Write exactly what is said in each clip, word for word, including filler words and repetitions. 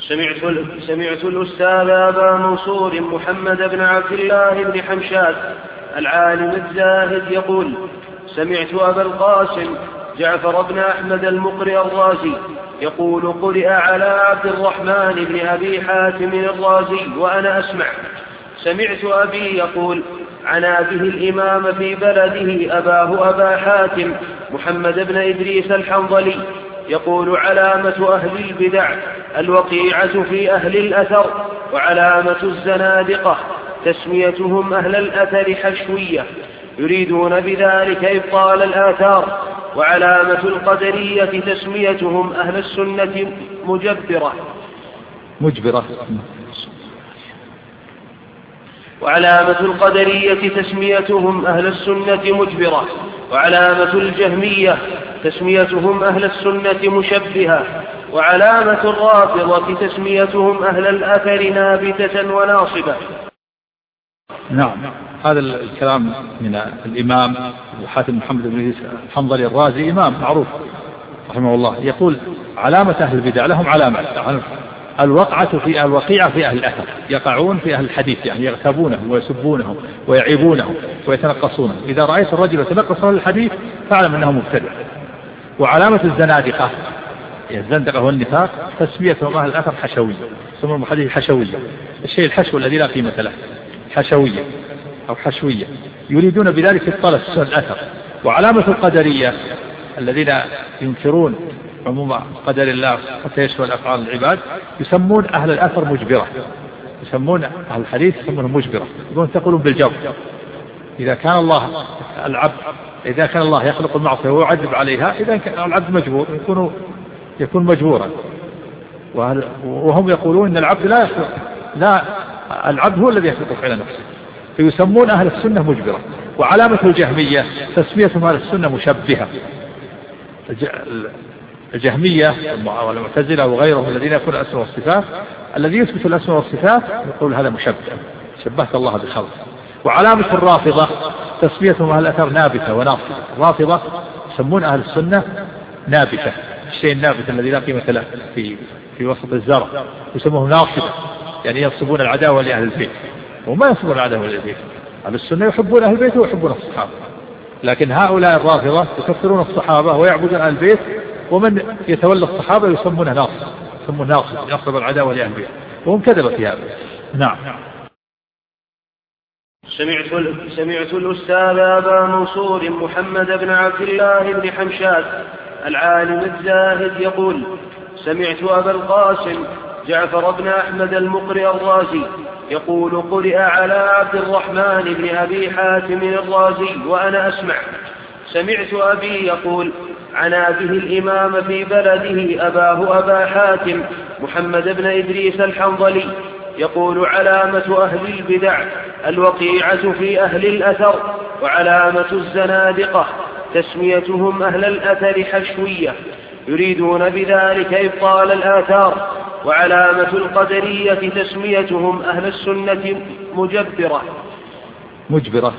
سمعت, سمعت الأستاذ أبا منصور محمد بن عبد الله بن حمشاد العالم الزاهد يقول: سمعت أبا القاسم جعفر بن أحمد المقرئ الرازي يقول: قرئ على عبد الرحمن بن أبي حاتم الرازي وأنا أسمع. سمعت أبي يقول: عنا به الإمام في بلده أباه أبا حاتم محمد بن إدريس الحنظلي يقول: علامة أهل البدع الوقيعة في أهل الأثر، وعلامة الزنادقة تسميتهم أهل الأثر حشوية يريدون بذلك إبطال الآثار، وعلامة القدرية تسميتهم أهل السنة مجبرة مجبرة وعلامة القدرية تسميتهم أهل السنة مجبرة وعلامة الجهمية تسميتهم أهل السنة مشبهة، وعلامة الرافضة تسميتهم أهل الأثر نابتة وناصبة. نعم، هذا الكلام من الإمام أبو حاتم محمد بن الحنظلي الرازي، إمام معروف رحمه الله، يقول: علامة أهل البدع لهم علامة الوقعة في الوقيعة في أهل الأثر، يقعون في أهل الحديث، يعني يغتابونه ويسبونه ويعيبونه ويتنقصونه. إذا رأيت الرجل يتنقص أهل الحديث فاعلم أنه مبتدع. وعلامة الزنادقة، الزندقة والنفاق تسميتهم أهل الأثر حشوية، يسمون الحديث حشوية، الشيء الحشو الذي لا قيمة له، حشوية أو حشوية يريدون بذلك إبطال الأثر. وعلامة القدرية الذين ينكرون عموم قدر الله حتى يشمل أفعال العباد يسمون أهل الأثر مجبرة، يسمون أهل الحديث يسمونهم مجبرة، يقولون تقولون بالجبر. إذا كان الله العبد إذا كان الله يخلق المعصية ويعذب عليها، إذا كان العبد مجبور يكون يكون مجبورا. وهم يقولون إن العبد لا يخلق، لا، العبد هو الذي يخلق فعل نفسه، فيسمون أهل السنة مجبرة. وعلامة الجهمية تسميتهم أهل السنة مشبهة. الجهمية والمعتزلة وغيرهم الذين يكون الأسماء والصفات، الذي يثبت الأسماء والصفات يقول هذا مشبه، شبهت الله بخلق. وعلامة الرافضة تسميتهم أهل الأثر نابتة وناصبة. الرافضة يسمون أهل السنة نابتة، الشيء النابت الذي لا قيمة له في في وسط الزرع يسموه ناصبة، يعني ينصبون العداوة لأهل البيت، وما ينصبون العداوة لأهل البيت. أهل السنة يحبون أهل البيت ويحبون الصحابة، لكن هؤلاء الرافضة يكفرون الصحابة ويعبدون أهل البيت، ومن يتولى الصحابة يسمونه ناصب، يسمونه ناصب، ينصب العداوة لأهل البيت، وهم كذبوا في هذا. نعم. سمعت سمعت الأستاذ أبا منصور محمد بن عبد الله بن حمشاد العالم الزاهد يقول: سمعت أبا القاسم جعفر بن أحمد المقرئ الرازي يقول: قرئ على عبد الرحمن بن أبي حاتم الرازي وأنا أسمع. سمعت أبي يقول: عنا به الإمام في بلده أباه أبا حاتم محمد بن إدريس الحنظلي يقول: علامة أهل البدع الوقيعة في أهل الأثر، وعلامة الزنادقة تسميتهم أهل الأثر حشوية يريدون بذلك إبطال الآثار، وعلامة القدرية تسميتهم أهل السنة مجبرة مجبرة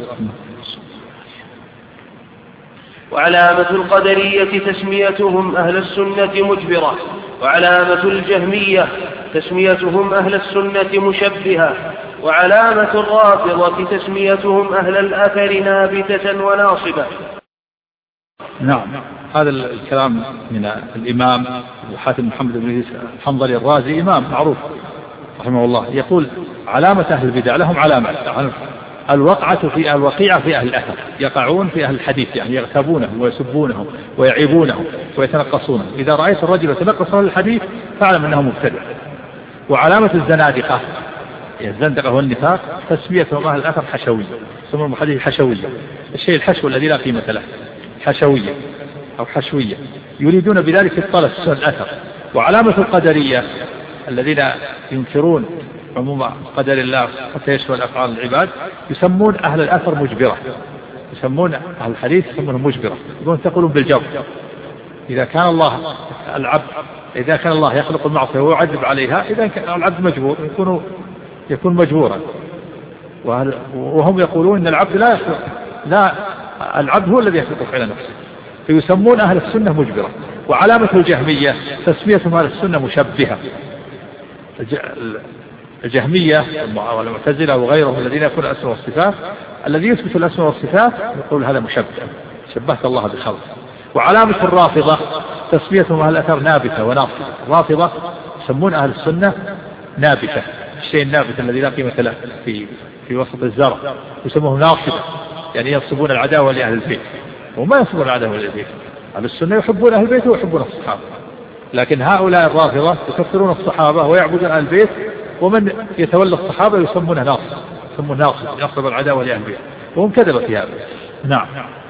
وعلامة القدرية تسميتهم أهل السنة مجبرة وعلامة الجهمية تسميتهم أهل السنة مشبهة، وعلامة الرافضة تسميتهم أهل الأثر نابتة وناصبة. نعم، هذا الكلام من الإمام أبو حاتم محمد بن الحنظلي الرازي، إمام معروف رحمه الله، يقول: علامة أهل البدع لهم علامة الوقعة في الوقيعة في أهل الأثر، يقعون في أهل الحديث، يعني يغتابونه ويسبونه ويعيبونه ويتنقصونه. إذا رأيت الرجل يتنقص أهل الحديث فاعلم أنه مبتدع. وعلامة الزنادقة، الزندقة والنفاق تسميتهم أهل الأثر حشوية، يسمون الحديث حشوية، الشيء الحشو الذي لا قيمة له، حشوية أو حشوية يريدون بذلك إبطال الأثر. وعلامة القدرية الذين ينكرون عموم قدر الله حتى يشمل أفعال العباد يسمون أهل الأثر مجبرة، يسمون أهل الحديث يسمونهم مجبرة، يقولون تقولون بالجبر. إذا كان الله العبد إذا كان الله يخلق المعصية ويعذب عليها، إذا كان العبد مجبور يكون يكون مجبورا. وهم يقولون إن العبد لا يخلق، لا، العبد هو الذي يخلق فعل نفسه، فيسمون أهل السنة مجبرة. وعلامة الجهمية تسميتهم أهل السنة مشبهة. الجهمية والمعتزلة وغيرهم الذين يكون الأسماء والصفات، الذي يثبت الأسماء والصفات يقول هذا مشبه، شبهت الله بخلق. وعلامة الرافضة تسميتهم أهل الأثر نابتة وناصبة. الرافضة يسمون أهل السنة نابتة، الشيء النابت الذي لا قيمة له في في وسط الزرع، يسموه ناصبة، يعني ينصبون العداوة لأهل البيت، وما ينصبون العداوة لأهل البيت. أهل السنة يحبون أهل البيت ويحبون الصحابة، لكن هؤلاء الرافضة يكفرون الصحابة ويعبدون أهل البيت، ومن يتولى الصحابة يسمونه ناصب، يسمونه ناصب، ينصب العداوة لأهل البيت، وهم كذبوا في هذا. نعم.